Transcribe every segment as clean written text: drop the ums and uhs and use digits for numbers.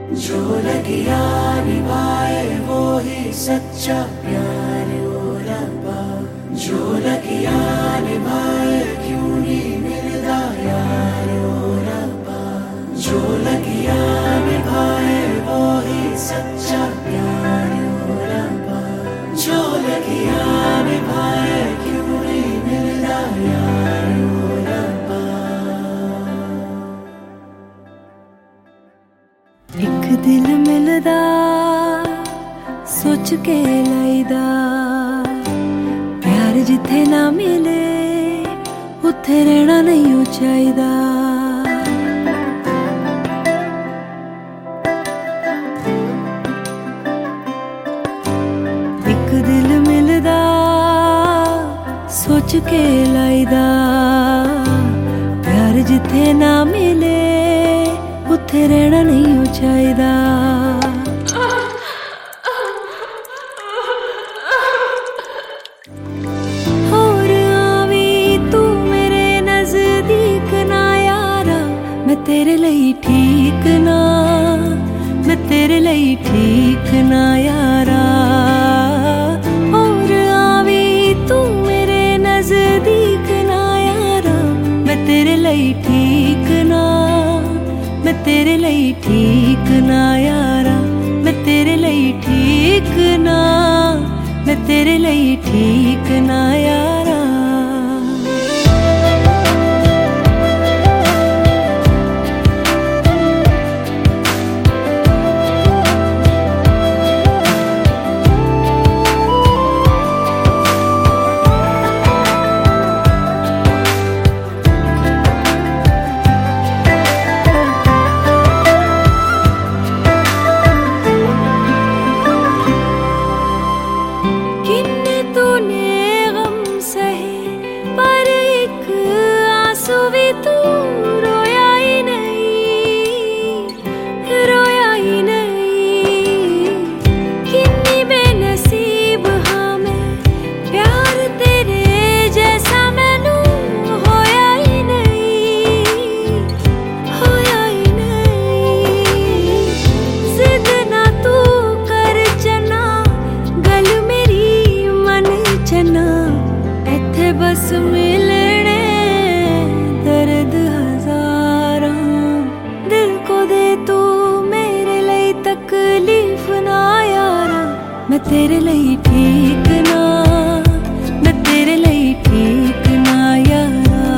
जो लगिया निभाए वो ही सच्चा प्यार ओ रब्बा। जो लगिया निभाए क्यों नहीं मिलदा यार ओ रब्बा। जो लगिया निभाए वो ही सच्चा प्यार ओ रब्बा। जो लगिया निभाए क्यों नहीं मिलदा यार ओ रब्बा। एक दिल मिलदा सोच के लाइदा, प्यार जिथे ना मिले उत्थे रहना नहीं चाहिदा। एक दिल मिलदा सोच के लाइदा, प्यार जिथे ना मिले उत्थे रहना नहीं चाहिदा। और आवी तू मेरे नजदीक ना यारा, मैं तेरे लिए ठीक ना, मैं तेरे लिए ठीक ना यारा। और आवी तू मेरे नजदीक ना यारा, मैं तेरे लिए ठीक ना, मैं तेरे लिए ठीक ना यारा। मैं तेरे लिए ठीक ना, मैं तेरे लिए ठीक ना यारा। बस मिलने दर्द हजारा, दिल को दे तू मेरे लिए तकलीफ ना यारा। मैं तेरे लिए ठीक ना, मैं तेरे लिए ठीक ना यारा।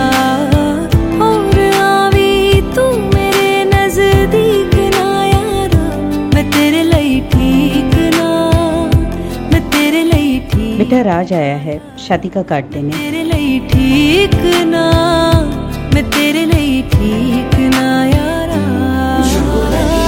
और आवी तू मेरे नजदीक ना यारा, मैं तेरे लिए ठीक ना, मैं तेरे लिए ठीक। बेटा राज आया है शादी का कार्ड देने। तेरे लिए ठीक ना, मैं तेरे लिए ठीक ना यारा।